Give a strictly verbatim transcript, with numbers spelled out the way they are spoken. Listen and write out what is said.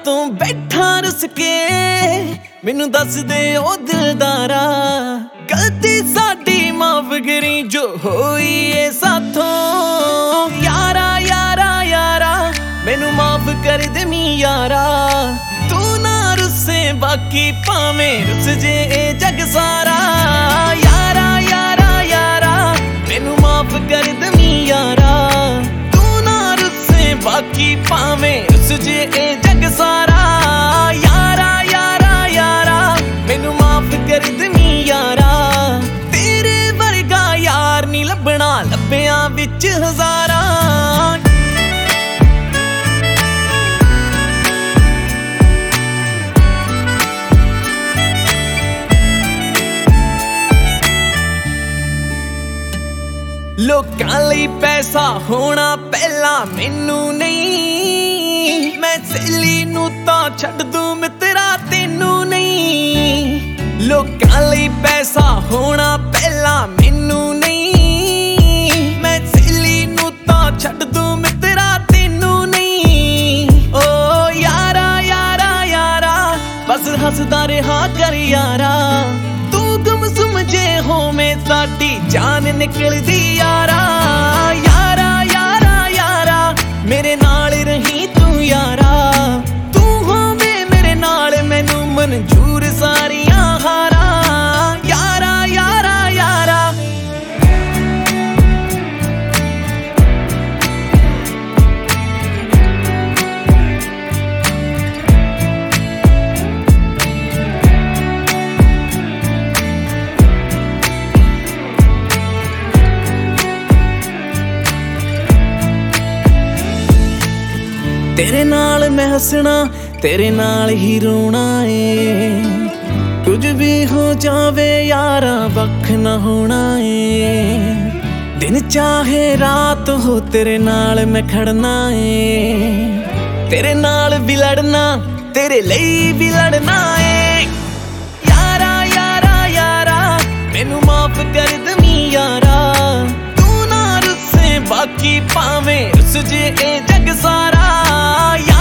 तू बैठा रुस के मैनू दस दे ओ दिलदारा गलती साडी माफ करी जो होई ए साथों यारा यारा यारा मैनू माफ कर दे मी यारा तू ना रुसे बाकी भावें रुस जे ए जग सारा यारा यारा यारा मैनू माफ कर दे मी यारा तू ना रुसे बाकी भावें रुस जे ए जग सारा यारा यारा यारा मैनू माफ कर दे मी यारा तेरे वर्गा यार नी लभना लभ्या विच हजारां लोकां लई पैसा होना पहला मैनू नहीं मैं सहेली नू तां छड्ड दूं मित्रा तेनू नहीं लोकां लई पैसा होना पहला मैनू नहीं मैं सहेली नू तां छड्ड दूं मित्रा तेनू नहीं ओ यारा यारा यारा बस हसदा रहा कर यारा तू गुम सुम जे होवें साडी जान निकलदी यारा यारा यारा यारा मेरे नाल रही तू यारा तू होवे मेरे नाल मैनू मंजूर सारियां हारा यारा यारा यारा तेरे नाल मैं हसना तेरे नाल ही रोना है कुछ भी हो जावे यारा वख न होना है दिन चाहे रात हो तेरे नाल मैं खड़ना है तेरे नाल भी लड़ना तेरे लिए भी लड़ना है यारा यारा यारा मैनू माफ कर दे मी यारा तू ना रुसे बाकी भावें रुस जे ए जग सारा।